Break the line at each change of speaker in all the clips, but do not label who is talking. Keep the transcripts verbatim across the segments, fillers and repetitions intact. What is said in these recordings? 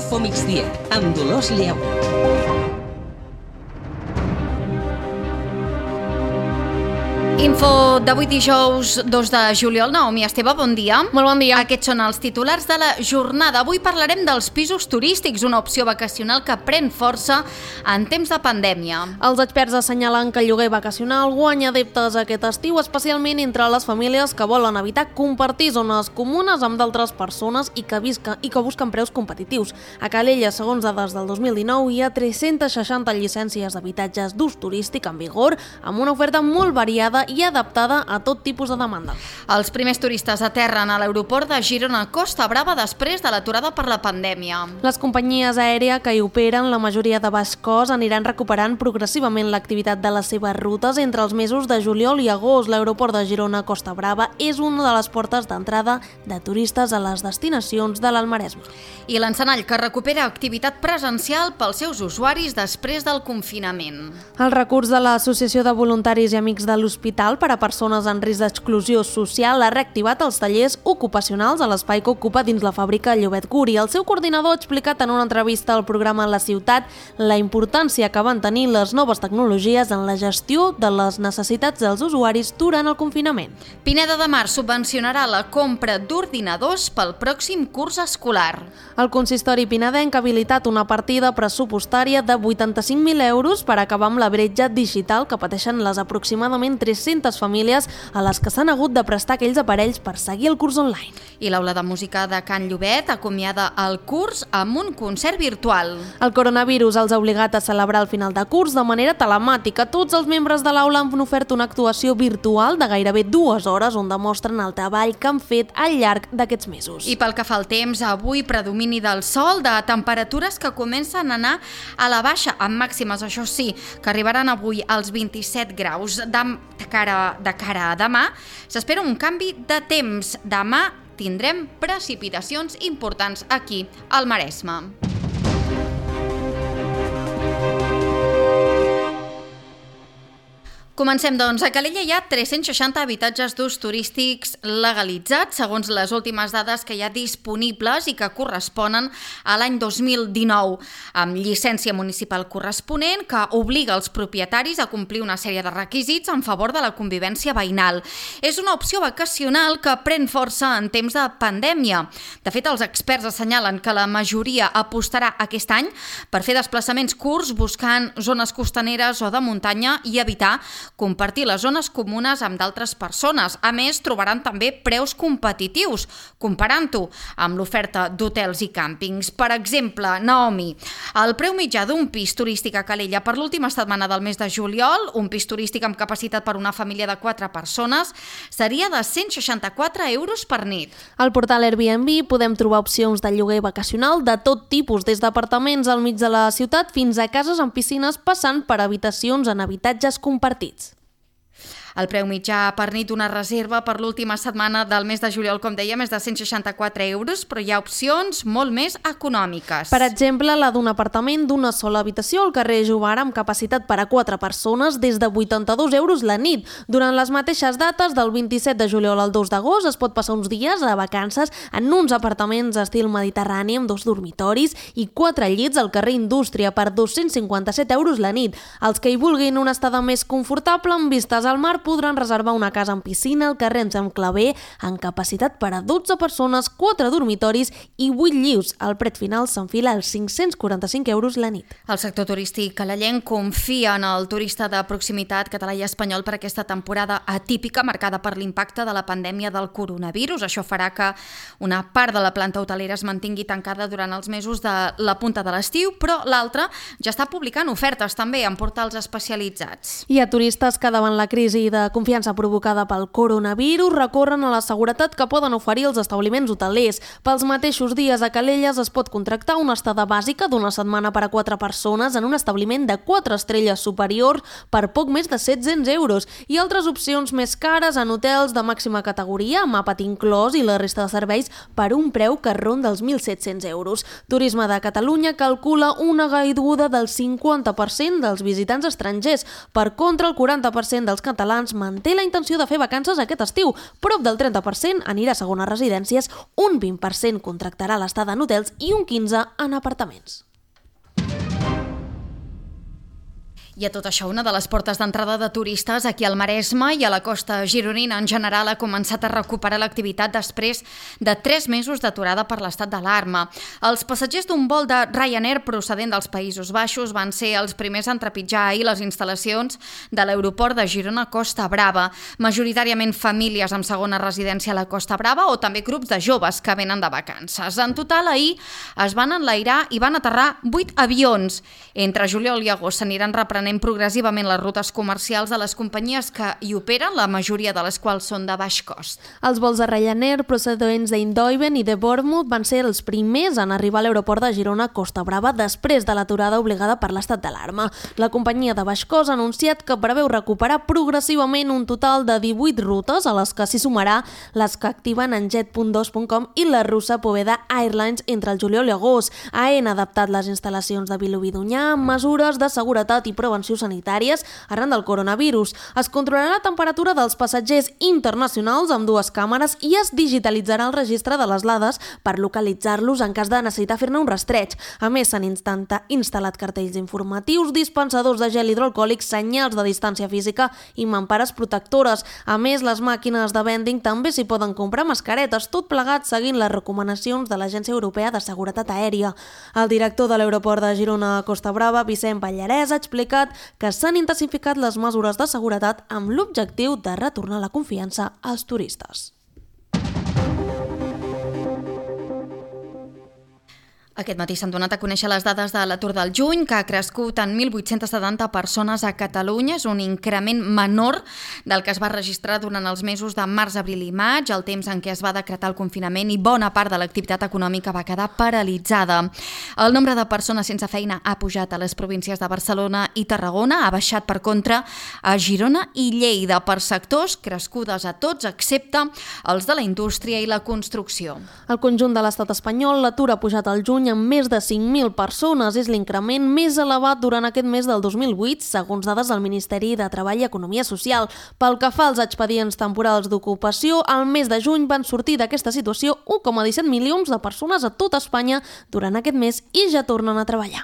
Info Migdia, amb Dolors Lleu.
Info d'avui dijous dos de juliol. Naomi Esteve, bon dia.
Molt bon dia.
Aquests són els titulars de la jornada. Avui parlarem dels pisos turístics, una opció vacacional que pren força en temps de pandèmia.
Els experts assenyalen que el lloguer vacacional guanya adeptes aquest estiu, especialment entre les famílies que volen evitar compartir zones comunes amb d'altres persones i que, visca, i que busquen preus competitius. A Calella, segons dades del dos mil dinou, hi ha tres-centes seixanta llicències d'habitatges d'ús turístic en vigor, amb una oferta molt variada i adaptada a tot tipus de demanda.
Els primers turistes aterren a l'aeroport de Girona Costa Brava després de l'aturada per la pandèmia.
Les companyies aèries que hi operen, la majoria de baix cost, aniran recuperant progressivament l'activitat de les seves rutes entre els mesos de juliol i agost. L'aeroport de Girona Costa Brava és una de les portes d'entrada de turistes a les destinacions de l'Almaresme.
I l'Encenall, que recupera activitat presencial pels seus usuaris després del confinament.
El recurs de l'Associació de Voluntaris i Amics de l'Hospital per a persones en risc d'exclusió social ha reactivat els tallers ocupacionals a l'espai que ocupa dins la fàbrica Llobet Curi. El seu coordinador ha explicat en una entrevista al programa La Ciutat la importància que van tenir les noves tecnologies en la gestió de les necessitats dels usuaris durant el confinament.
Pineda de Mar subvencionarà la compra d'ordinadors pel pròxim curs escolar.
El consistori pinedenc ha habilitat una partida pressupostària de vuitanta-cinc mil euros per acabar amb la bretxa digital que pateixen les aproximadament tres-centes famílies a les que s'han hagut de prestar aquells aparells per seguir el curs online.
I l'Aula de Música de Can Llobet acomiada el curs amb un concert virtual.
El coronavirus els ha obligat a celebrar el final de curs de manera telemàtica. Tots els membres de l'aula han ofert una actuació virtual de gairebé dues hores on demostren el treball que han fet al llarg d'aquests mesos.
I pel que fa al temps, avui predomini del sol, de temperatures que comencen a anar a la baixa, amb màximes, això sí, que arribaran avui als vint-i-set graus. De cara, de cara a demà, s'espera un canvi de temps. Demà tindrem precipitacions importants aquí, al Maresme. Comencem, doncs. A Calella hi ha tres-cents seixanta habitatges d'ús turístics legalitzats, segons les últimes dades que hi ha disponibles i que corresponen a l'any dos mil dinou, amb llicència municipal corresponent que obliga els propietaris a complir una sèrie de requisits en favor de la convivència veïnal. És una opció vacacional que pren força en temps de pandèmia. De fet, els experts assenyalen que la majoria apostarà aquest any per fer desplaçaments curts buscant zones costaneres o de muntanya i evitar compartir les zones comunes amb d'altres persones. A més, trobaran també preus competitius, comparant-ho amb l'oferta d'hotels i càmpings. Per exemple, Naomi, el preu mitjà d'un pis turístic a Calella per l'última setmana del mes de juliol, un pis turístic amb capacitat per una família de quatre persones, seria de cent seixanta-quatre euros per nit.
Al portal Airbnb podem trobar opcions de lloguer vacacional de tot tipus, des d'apartaments al mig de la ciutat fins a cases amb piscines, passant per habitacions en habitatges compartits.
El preu mitjà per nit d'una reserva per l'última setmana del mes de juliol, com dèiem, és de cent seixanta-quatre euros, però hi ha opcions molt més econòmiques.
Per exemple, la d'un apartament d'una sola habitació al carrer Jovara amb capacitat per a quatre persones des de vuitanta-dos euros la nit. Durant les mateixes dates, del vint-i-set de juliol al dos d'agost, es pot passar uns dies a vacances en uns apartaments estil mediterrani amb dos dormitoris i quatre llits al carrer Indústria per dos-cents cinquanta-set euros la nit. Els que hi vulguin una estada més confortable amb vistes al mar podran reservar una casa amb piscina al carrer Enxam Clavé amb capacitat per a dotze persones, quatre dormitoris i vuit llius. El preu final s'enfila als cinc-cents quaranta-cinc euros la nit.
El sector turístic calellenc confia en el turista de proximitat català i espanyol per aquesta temporada atípica marcada per l'impacte de la pandèmia del coronavirus. Això farà que una part de la planta hotelera es mantingui tancada durant els mesos de la punta de l'estiu, però l'altra ja està publicant ofertes també en portals especialitzats.
Hi ha turistes que davant la crisi de confiança provocada pel coronavirus recorren a la seguretat que poden oferir els establiments hotelers. Pels mateixos dies a Calelles es pot contractar una estada bàsica d'una setmana per a quatre persones en un establiment de quatre estrelles superior per poc més de set-cents euros i altres opcions més cares en hotels de màxima categoria amb àpat inclòs i la resta de serveis per un preu que ronda els mil set-cents euros. Turisme de Catalunya calcula una caiguda del cinquanta per cent dels visitants estrangers. Per contra, el quaranta per cent dels catalans catalans manté la intenció de fer vacances aquest estiu. Prop del trenta per cent anirà a segones residències, un vint per cent contractarà l'estada en hotels i un quinze per cent en apartaments.
I a tot això, una de les portes d'entrada de turistes aquí al Maresme i a la costa gironina en general ha començat a recuperar l'activitat després de tres mesos d'aturada per l'estat d'alarma. Els passatgers d'un vol de Ryanair procedent dels Països Baixos van ser els primers a trepitjar ahir les instal·lacions de l'aeroport de Girona Costa Brava, majoritàriament famílies amb segona residència a la Costa Brava o també grups de joves que venen de vacances. En total, ahir es van enlairar i van aterrar vuit avions. Entre juliol i agost s'aniran reprenent progressivament les rutes comercials de les companyies que hi operen, la majoria de les quals són de baix cost.
Els vols de Ryanair procedents d'Eindhoven i de Bournemouth van ser els primers en arribar a l'aeroport de Girona Costa Brava després de l'aturada obligada per l'estat d'alarma. La companyia de baix cost ha anunciat que preveu recuperar progressivament un total de divuit rutes, a les que s'hi sumarà les que activen en jet punt dos punt com i la russa Poveda Airlines entre el juliol i agost. A E N ha adaptat les instal·lacions de Vilobí d'Onyar amb mesures de seguretat i prevenció sanitàries arran del coronavirus. Es controlarà la temperatura dels passatgers internacionals amb dues càmeres i es digitalitzarà el registre de les dades per localitzar-los en cas de necessitar fer-ne un rastreig. A més, s'han instal·lat cartells informatius, dispensadors de gel hidroalcohòlic, senyals de distància física i mampares protectores. A més, les màquines de vending també s'hi poden comprar mascaretes, tot plegat seguint les recomanacions de l'Agència Europea de Seguretat Aèria. El director de l'aeroport de Girona Costa Brava, Vicent Pallarès, ha explicat que s'han intensificat les mesures de seguretat amb l'objectiu de retornar la confiança als turistes.
Aquest matí s'han donat a conèixer les dades de l'atur del juny, que ha crescut en mil vuit-cents setanta persones a Catalunya. És un increment menor del que es va registrar durant els mesos de març, abril i maig, el temps en què es va decretar el confinament i bona part de l'activitat econòmica va quedar paralitzada. El nombre de persones sense feina ha pujat a les províncies de Barcelona i Tarragona, ha baixat per contra a Girona i Lleida per sectors crescudes a tots excepte els de la indústria i la construcció.
Al conjunt de l'estat espanyol, l'atur ha pujat al juny amb més de cinc mil persones. És l'increment més elevat durant aquest mes del dos mil vuit, segons dades del Ministeri de Treball i Economia Social. Pel que fa als expedients temporals d'ocupació, al mes de juny van sortir d'aquesta situació un coma disset milions de persones a tot Espanya durant aquest mes i ja tornen a treballar.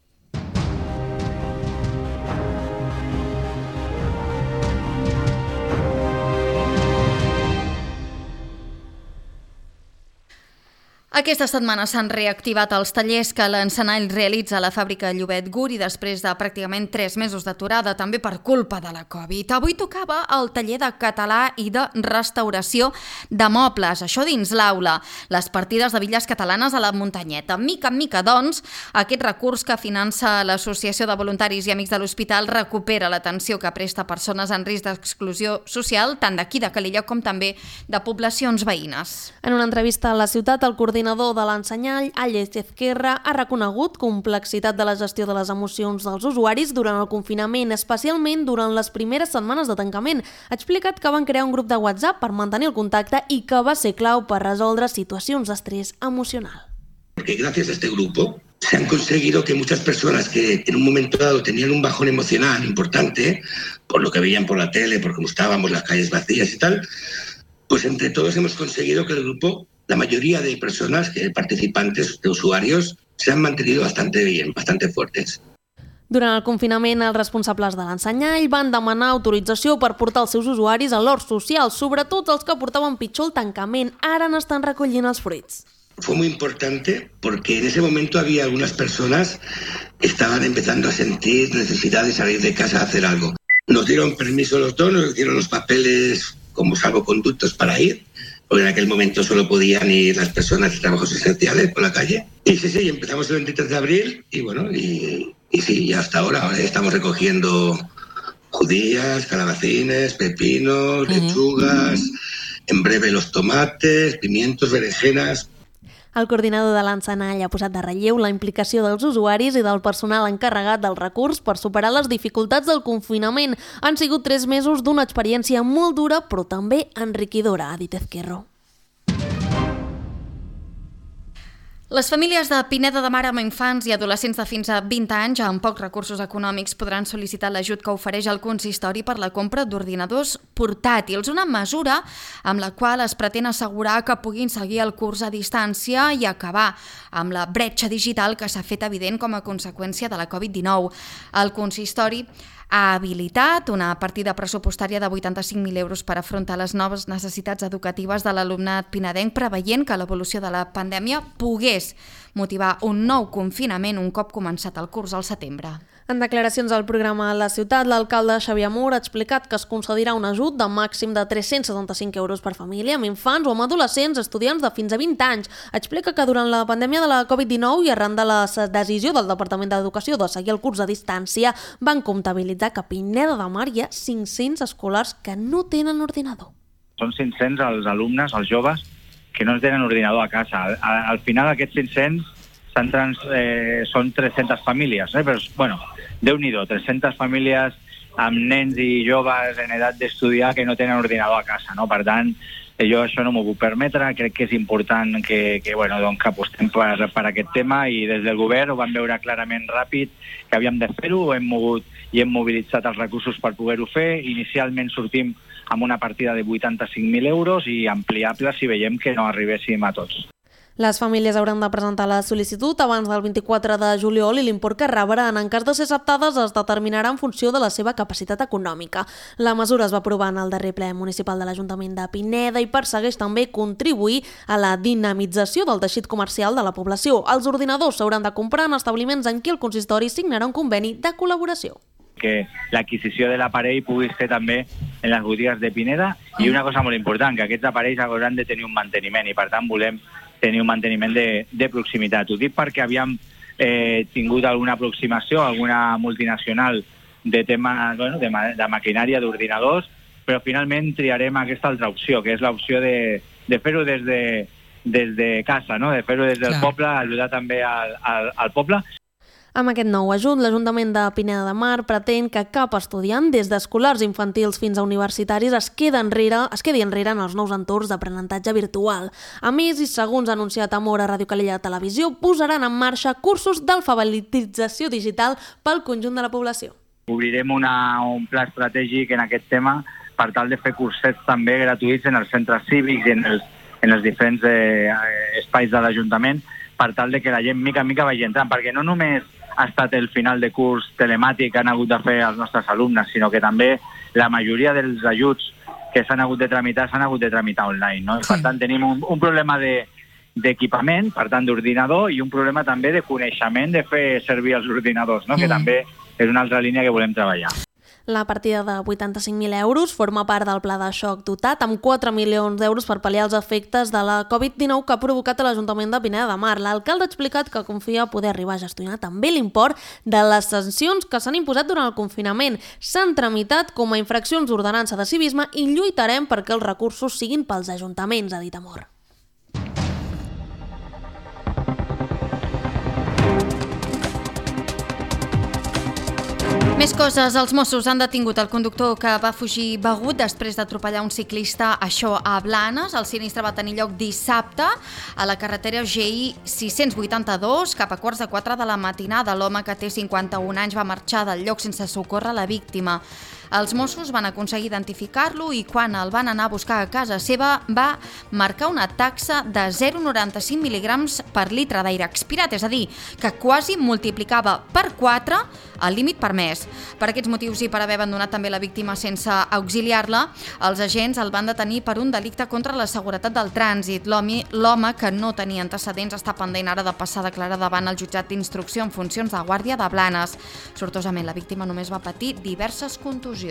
Aquesta setmana s'han reactivat els tallers que l'Encenall realitza a la fàbrica Llobet Guri després de pràcticament tres mesos d'aturada, també per culpa de la Covid. Avui tocava el taller de català i de restauració de mobles, això dins l'aula, les partides de bitlles catalanes a la muntanyeta. Mica en mica, doncs, aquest recurs que finança l'Associació de Voluntaris i Amics de l'Hospital recupera l'atenció que presta a persones en risc d'exclusió social, tant d'aquí de Calella com també de poblacions veïnes.
En una entrevista a La Ciutat, el coordinador de l'Ensenyall, Àlex Ezquerra, ha reconegut complexitat de la gestió de les emocions dels usuaris durant el confinament, especialment durant les primeres setmanes de tancament. Ha explicat que van crear un grup de WhatsApp per mantenir el contacte i que va ser clau per resoldre situacions d'estrès emocional.
Porque gracias a este grupo se han conseguido que muchas personas que en un momento dado tenían un bajón emocional importante, por lo que veían por la tele, por cómo estábamos, las calles vacías y tal, pues entre todos hemos conseguido que el grupo, la mayoría de personas, que participantes, de usuarios, se han mantenido bastante bien, bastante fuertes.
Durant el confinament, els responsables de l'Ensenyall van demanar autorització per portar els seus usuaris a l'hort social, sobretot els que portaven pitjor el tancament. Ara n'estan recollint els fruits.
Fue muy importante porque en ese momento había algunas personas que estaban empezando a sentir necesidad de salir de casa a hacer algo. Nos dieron permiso los dos, nos dieron los papeles como salvoconductos para ir, porque en aquel momento solo podían ir las personas de trabajos esenciales por la calle. Y sí, sí, empezamos el veintitrés de abril y bueno, y, y sí, y hasta ahora, ahora estamos recogiendo judías, calabacines, pepinos, lechugas, en breve los tomates, pimientos, berenjenas.
El coordinador de l'Encenall ha posat de relleu la implicació dels usuaris i del personal encarregat del recurs per superar les dificultats del confinament. Han sigut tres mesos d'una experiència molt dura, però també enriquidora, ha dit Ezquerro.
Les famílies de Pineda de Mar amb infants i adolescents de fins a vint anys amb pocs recursos econòmics podran sol·licitar l'ajut que ofereix el consistori per la compra d'ordinadors portàtils, una mesura amb la qual es pretén assegurar que puguin seguir el curs a distància i acabar amb la bretxa digital que s'ha fet evident com a conseqüència de la covid dinou. El consistori ha habilitat una partida pressupostària de vuitanta-cinc mil euros per afrontar les noves necessitats educatives de l'alumnat pinedenc, preveient que l'evolució de la pandèmia pogués motivar un nou confinament un cop començat el curs al setembre.
En declaracions al programa La Ciutat, l'alcalde Xavier Mur ha explicat que es concedirà un ajut de màxim de tres-cents setanta-cinc euros per família amb infants o amb adolescents estudiants de fins a vint anys. Explica que durant la pandèmia de la covid dinou i arran de la decisió del Departament d'Educació de seguir el curs a distància, van comptabilitzar que a Pineda de Mar hi ha cinc-cents escolars que no tenen ordinador.
Són cinc-cents els alumnes, els joves, que no tenen ordinador a casa. Al, al final aquests cinc-cents trans, eh, són tres-centes famílies, eh? Però, bueno, Déu-n'hi-do, tres-centes famílies amb nens i joves en edat d'estudiar que no tenen ordinador a casa, no? Per tant, eh, jo això no m'ho puc permetre, crec que és important que, que, bueno, doncs, que apostem per, per aquest tema i des del govern ho vam veure clarament ràpid que havíem de fer-ho, hem mogut i hem mobilitzat els recursos per poder-ho fer. Inicialment sortim amb una partida de vuitanta-cinc mil euros i ampliable si veiem que no arribéssim a tots.
Les famílies hauran de presentar la sol·licitud abans del vint-i-quatre de juliol i l'import que rebran en cas de ser acceptades es determinarà en funció de la seva capacitat econòmica. La mesura es va aprovar en el darrer ple municipal de l'Ajuntament de Pineda i persegueix també contribuir a la dinamització del teixit comercial de la població. Els ordinadors s'hauran de comprar en establiments en què el consistori signarà un conveni de col·laboració.
Que l'adquisició de l'aparell pugui ser també en les botigues de Pineda i una cosa molt important, que aquests aparells hauran de tenir un manteniment i per tant volem tenir un manteniment de, de proximitat. Ho dic perquè havíem eh, tingut alguna aproximació, alguna multinacional de tema, bueno, de, ma de maquinària, d'ordinadors, però finalment triarem aquesta altra opció, que és l'opció de, de fer-ho des, de, des de casa, no? De fer-ho des del Clar. poble, ajudar també al, al, al poble.
Amb aquest nou ajut, l'Ajuntament de Pineda de Mar pretén que cap estudiant, des d'escolars infantils fins a universitaris, es quedi enrere, es quedi enrere en els nous entorns d'aprenentatge virtual. A més, i segons ha anunciat Amor a Ràdio Calella Televisió, posaran en marxa cursos d'alfabetització digital pel conjunt de la població.
Obrirem una, un pla estratègic en aquest tema per tal de fer cursets també gratuïts en els centres cívics i en els, en els diferents eh, espais de l'Ajuntament per tal de que la gent mica en mica vagi entrant, perquè no només ha estat el final de curs telemàtic que han hagut de fer els nostres alumnes, sinó que també la majoria dels ajuts que s'han hagut de tramitar s'han hagut de tramitar online, no? Sí. Per tant, tenim un, un problema de, d'equipament, per tant, d'ordinador, i un problema també de coneixement de fer servir els ordinadors, no? Mm. Que també és una altra línia que volem treballar.
La partida de vuitanta-cinc mil euros forma part del pla de xoc dotat amb quatre milions d'euros per pal·liar els efectes de la covid dinou que ha provocat a l'Ajuntament de Pineda de Mar. L'alcalde ha explicat que confia poder arribar a gestionar també l'import de les sancions que s'han imposat durant el confinament. S'han tramitat com a infraccions d'ordenança de civisme i lluitarem perquè els recursos siguin pels ajuntaments, ha dit Amor.
Més coses. Els Mossos han detingut el conductor que va fugir begut després d'atropellar un ciclista, això a Blanes. El sinistre va tenir lloc dissabte a la carretera G I sis-cents vuitanta-dos cap a quarts de quatre de la matinada. L'home, que té cinquanta-un anys, va marxar del lloc sense socórrer la víctima. Els Mossos van aconseguir identificar-lo i quan el van anar a buscar a casa seva va marcar una taxa de zero coma noranta-cinc mil·ligrams per litre d'aire expirat, és a dir, que quasi multiplicava per quatre el límit permès. Per aquests motius i per haver abandonat també la víctima sense auxiliar-la, els agents el van detenir per un delicte contra la seguretat del trànsit. L'home, que no tenia antecedents, està pendent ara de passar a declarar davant el jutjat d'instrucció en funcions de guàrdia de Blanes. Sortosament, la víctima només va patir diverses contusions.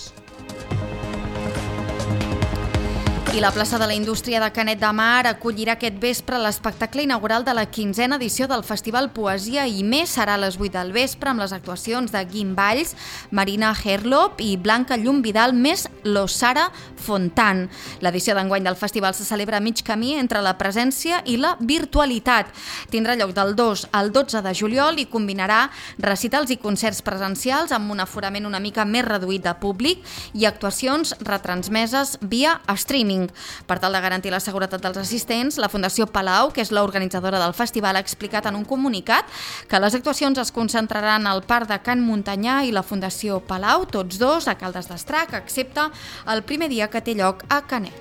I la plaça de la Indústria de Canet de Mar acollirà aquest vespre l'espectacle inaugural de la quinzena edició del Festival Poesia i Més. Serà a les vuit del vespre amb les actuacions de Guim Valls, Marina Herlop i Blanca Llum Vidal, més l'Osara Fontan. L'edició d'enguany del festival se celebra a mig camí entre la presència i la virtualitat. Tindrà lloc del dos al dotze de juliol i combinarà recitals i concerts presencials amb un aforament una mica més reduït de públic i actuacions retransmeses via streaming. cinc. Per tal de garantir la seguretat dels assistents, la Fundació Palau, que és l'organitzadora del festival, ha explicat en un comunicat que les actuacions es concentraran al Parc de Can Muntanyà i la Fundació Palau, tots dos a Caldes d'Estrac, excepte el primer dia que té lloc a Canet.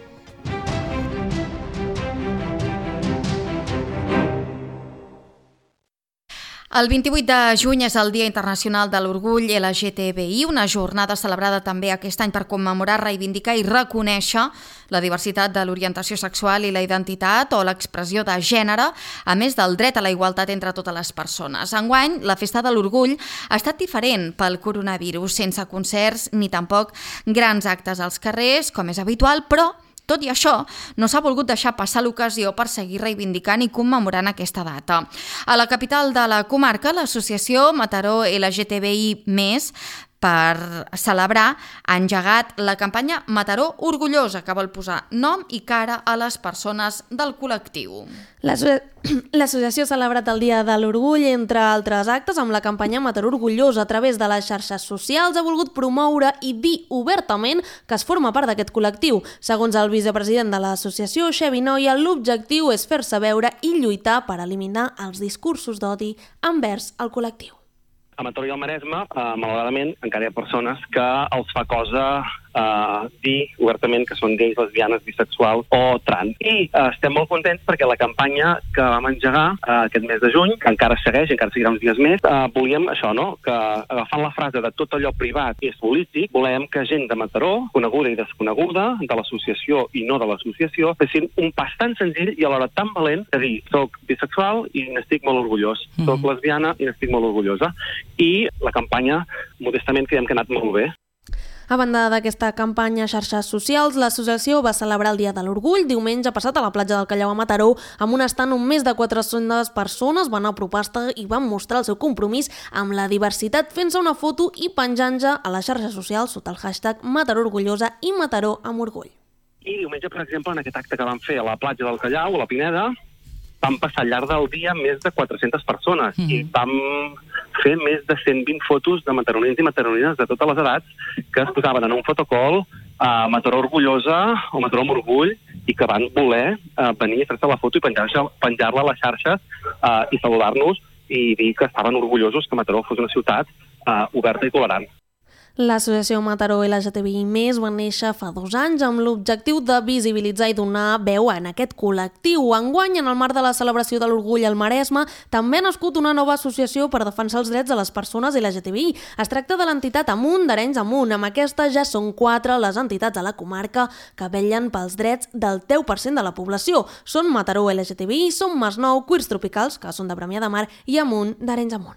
El vint-i-vuit de juny és el Dia Internacional de l'Orgull L G T B I, una jornada celebrada també aquest any per commemorar, reivindicar i reconèixer la diversitat de l'orientació sexual i la identitat o l'expressió de gènere, a més del dret a la igualtat entre totes les persones. Enguany, la Festa de l'Orgull ha estat diferent pel coronavirus, sense concerts ni tampoc grans actes als carrers, com és habitual, però tot i això, no s'ha volgut deixar passar l'ocasió per seguir reivindicant i commemorant aquesta data. A la capital de la comarca, l'associació Mataró L G T B I més, per celebrar, ha engegat la campanya Mataró Orgullosa, que vol posar nom i cara a les persones del col·lectiu.
L'associació ha celebrat el Dia de l'Orgull, entre altres actes, amb la campanya Mataró Orgullosa. A través de les xarxes socials ha volgut promoure i dir obertament que es forma part d'aquest col·lectiu. Segons el vicepresident de l'associació, Xevi Noia, l'objectiu és fer-se veure i lluitar per eliminar els discursos d'odi envers el col·lectiu.
A Mataró i al Maresme, eh, malauradament, encara hi ha persones que els fa cosa eh, dir obertament que són gais, lesbianes, bisexuals o trans. I eh, estem molt contents perquè la campanya que vam engegar eh, aquest mes de juny, que encara segueix, encara seguirà uns dies més, eh, volíem això, no?, que agafant la frase de tot allò privat és polític, volem que gent de Mataró, coneguda i desconeguda, de l'associació i no de l'associació, fessin un pas tan senzill i alhora tan valent de dir soc bisexual i n'estic molt orgullós, mm-hmm. soc lesbiana i n'estic molt orgullosa. I la campanya, modestament, creiem que ha anat molt bé.
A banda d'aquesta campanya a xarxes socials, l'associació va celebrar el Dia de l'Orgull diumenge passat a la platja del Callao a Mataró, amb un estant on més de quatre-centes persones van apropar-se i van mostrar el seu compromís amb la diversitat, fent-se una foto i penjant-ja a les xarxes socials sota el hashtag Mataró Orgullosa i Mataró amb orgull.
I diumenge, per exemple, en aquest acte que vam fer a la platja del Callao, a la Pineda, vam passar al llarg del dia més de quatre-centes persones mm. i vam fer més de cent vint fotos de mataronins i mataronines de totes les edats que es posaven en un fotocol a Mataró Orgullosa o Mataró amb orgull i que van voler uh, venir a fer-se la foto i penjar-la penjar a les xarxes uh, i saludar-nos i dir que estaven orgullosos que Mataró fos una ciutat uh, oberta i tolerant.
L'associació Mataró L G T B I més va néixer fa dos anys amb l'objectiu de visibilitzar i donar veu en aquest col·lectiu. Enguany, en el marc de la celebració de l'Orgull al Maresme, també ha nascut una nova associació per defensar els drets de les persones L G T B I. Es tracta de l'entitat Amunt d'Arenys Amunt. Amb aquesta ja són quatre les entitats a la comarca que vetllen pels drets del deu per cent de la població. Són Mataró L G T B I, Som Masnou, Queers Tropicals, que són de Premià de Mar, i Amunt d'Arenys Amunt.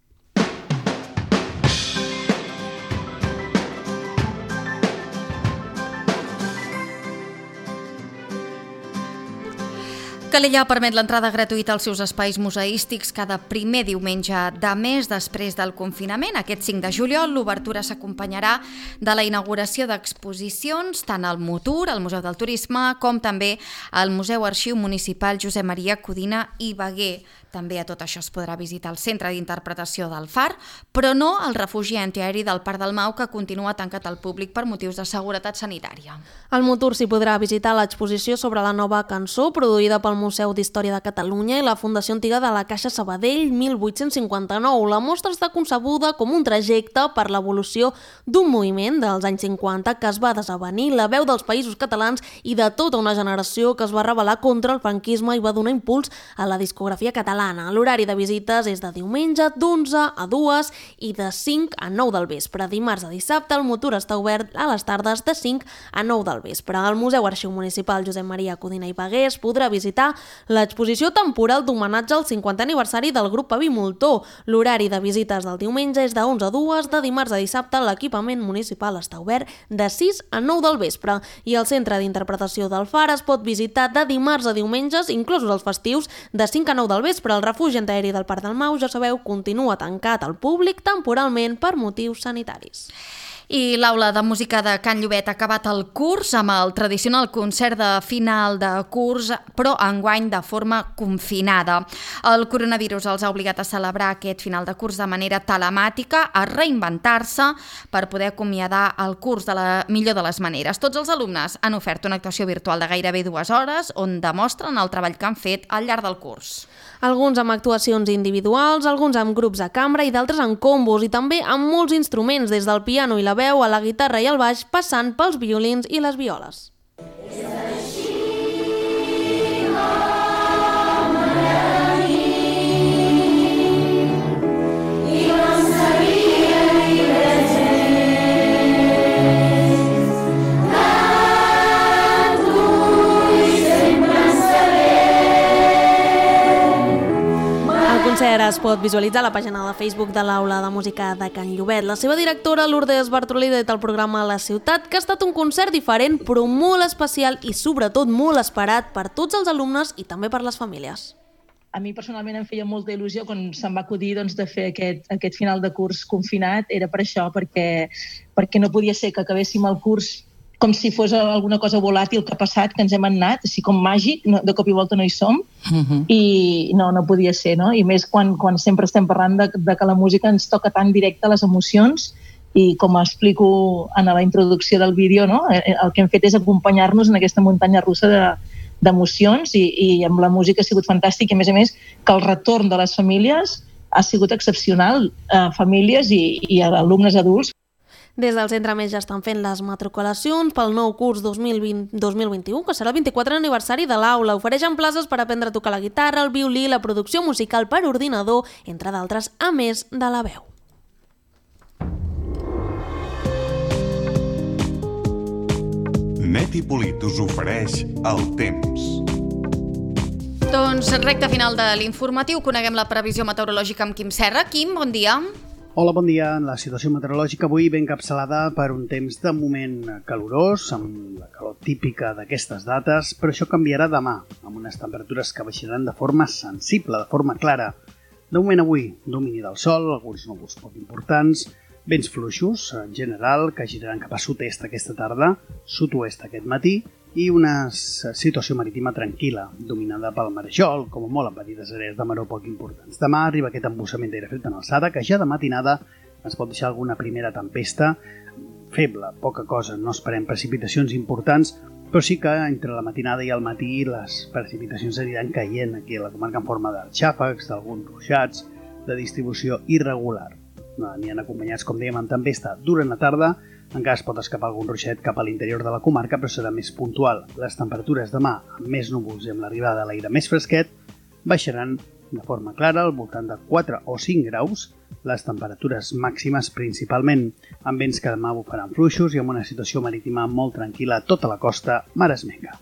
Calella permet l'entrada gratuïta als seus espais museístics cada primer diumenge de mes després del confinament. Aquest cinc de juliol l'obertura s'acompanyarà de la inauguració d'exposicions tant al Motur, al Museu del Turisme, com també al Museu Arxiu Municipal Josep Maria Codina i Baguer. També a tot això es podrà visitar el Centre d'Interpretació del Far, però no el refugi antiaeri del Parc del Mau, que continua tancat al públic per motius de seguretat sanitària.
Al Motur s'hi podrà visitar l'exposició sobre la nova cançó produïda pel Museu d'Història de Catalunya i la Fundació Antiga de la Caixa Sabadell mil vuit-cents cinquanta-nou. La mostra està concebuda com un trajecte per l'evolució d'un moviment dels anys cinquanta que es va desavenir, la veu dels països catalans i de tota una generació que es va rebel·lar contra el franquisme i va donar impuls a la discografia catalana. L'horari de visites és de diumenge d'onze a dues i de cinc a nou del vespre. Dimarts a dissabte el Motur està obert a les tardes de cinc a nou del vespre. Al Museu Arxiu Municipal Josep Maria Codina i Baguer es podrà visitar l'exposició temporal d'homenatge al cinquantè aniversari del grup Avi Moltó. L'horari de visites del diumenge és de onze a dues, de dimarts a dissabte l'equipament municipal està obert de sis a nou del vespre i el Centre d'Interpretació del Far es pot visitar de dimarts a diumenges, inclosos els festius, de cinc a nou del vespre. El refugi antiaeri del Parc del Mau, ja sabeu, continua tancat al públic temporalment per motius sanitaris.
I l'Aula de Música de Can Llobet ha acabat el curs amb el tradicional concert de final de curs, però enguany de forma confinada. El coronavirus els ha obligat a celebrar aquest final de curs de manera telemàtica, a reinventar-se per poder acomiadar el curs de la millor de les maneres. Tots els alumnes han ofert una actuació virtual de gairebé dues hores on demostren el treball que han fet al llarg del curs.
Alguns amb actuacions individuals, alguns amb grups a cambra i d'altres en combos i també amb molts instruments, des del piano i la veu a la guitarra i el baix, passant pels violins i les violes. El concert es pot visualitzar a la pàgina de Facebook de l'Aula de Música de Can Llobet. La seva directora, Lourdes Bartolí, ha dit al programa La Ciutat que ha estat un concert diferent, però molt especial i sobretot molt esperat per tots els alumnes i també per les famílies.
A mi personalment em feia molta il·lusió quan se'm va acudir doncs, de fer aquest, aquest final de curs confinat. Era per això, perquè, perquè no podia ser que acabéssim el curs com si fos alguna cosa volàtil que ha passat, que ens hem anat, així com màgic, no, de cop i volta no hi som, uh-huh. I no, no podia ser, no? I més quan, quan sempre estem parlant de, de que la música ens toca tan directe les emocions i com explico en la introducció del vídeo, no? El que hem fet és acompanyar-nos en aquesta muntanya russa de, d'emocions i, i amb la música ha sigut fantàstic i a més a més que el retorn de les famílies ha sigut excepcional, a famílies i, i a alumnes adults.
Des del centre més ja estan fent les matriculacions pel nou curs dos mil vint dos mil vint-i-u, que serà el vint-i-quatre aniversari de l'aula. Ofereixen places per aprendre a tocar la guitarra, el violí, la producció musical per ordinador, entre d'altres, a més de la veu.
Net i Polit us ofereix el temps.
Doncs recte final de l'informatiu, coneguem la previsió meteorològica amb Quim Serra. Quim, bon dia.
Hola, bon dia. La situació meteorològica avui ben encapçalada per un temps de moment calorós, amb la calor típica d'aquestes dates, però això canviarà demà, amb unes temperatures que baixaran de forma sensible, de forma clara. De moment avui, domini del sol, alguns núvols poc importants, vents fluixos, en general, que giraran cap a sud-est aquesta tarda, sud-oest aquest matí, i una situació marítima tranquil·la, dominada pel marejol, com a molt en petites àrees de maror poc importants. Demà arriba aquest embussament d'aire fred en alçada, que ja de matinada ens pot deixar alguna primera tempesta feble, poca cosa, no esperem precipitacions importants, però sí que entre la matinada i el matí les precipitacions aniran caient aquí a la comarca en forma de xàfecs, d'alguns ruixats, de distribució irregular. N'hi han acompanyats, com dèiem, amb tempesta durant la tarda. Encara es pot escapar algun ruixet cap a l'interior de la comarca, però serà més puntual. Les temperatures demà, amb més núvols i amb l'arribada de l'aire més fresquet, baixaran de forma clara al voltant de quatre o cinc graus, les temperatures màximes principalment amb vents que demà bufaran fluixos i amb una situació marítima molt tranquil·la a tota la costa maresmenca.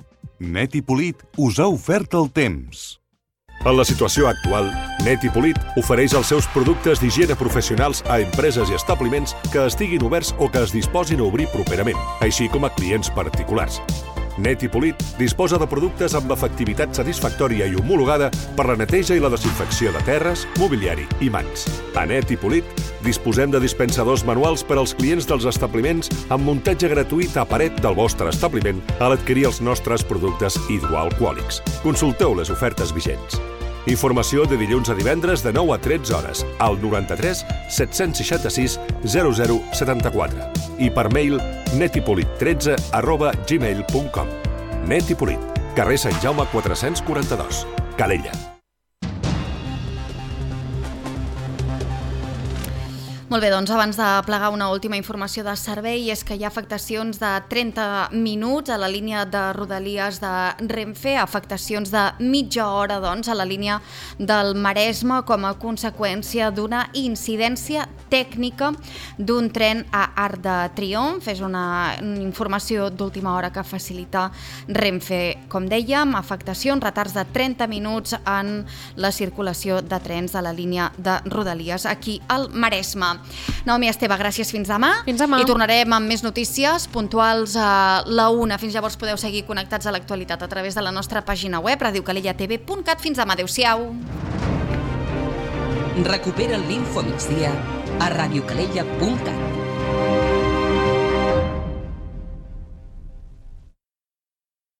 Net i Polit us ha ofert el temps.
En la situació actual, Net i Polit ofereix els seus productes d'higiene professionals a empreses i establiments que estiguin oberts o que es disposin a obrir properament, així com a clients particulars. Net i Polit disposa de productes amb efectivitat satisfactòria i homologada per la neteja i la desinfecció de terres, mobiliari i mans. A Net i Polit disposem de dispensadors manuals per als clients dels establiments amb muntatge gratuït a paret del vostre establiment a l'adquirir els nostres productes hidroalcohòlics. Consulteu les ofertes vigents. Informació de dilluns a divendres de nou a tretze hores al noranta-tres set-cents seixanta-sis zero zero setanta-quatre i per mail netipolit tretze arroba gmail punt com. Net i Polit, carrer Sant Jaume quatre-cents quaranta-dos, Calella.
Molt bé, doncs abans de plegar una última informació de servei és que hi ha afectacions de trenta minuts a la línia de Rodalies de Renfe, afectacions de mitja hora doncs, a la línia del Maresme com a conseqüència d'una incidència tècnica d'un tren a Arc de Triomf. És una informació d'última hora que facilita Renfe. Com dèiem, afectacions, retards de trenta minuts en la circulació de trens a la línia de Rodalies aquí al Maresme. Naomi Esteve, gràcies, fins demà.
Fins demà.
I tornarem amb més notícies puntuals a la una. Fins llavors podeu seguir connectats a l'actualitat a través de la nostra pàgina web radio calella t v punt cat. Fins demà, adeu-siau.
Recupera l'Info Migdia a radio calella punt cat.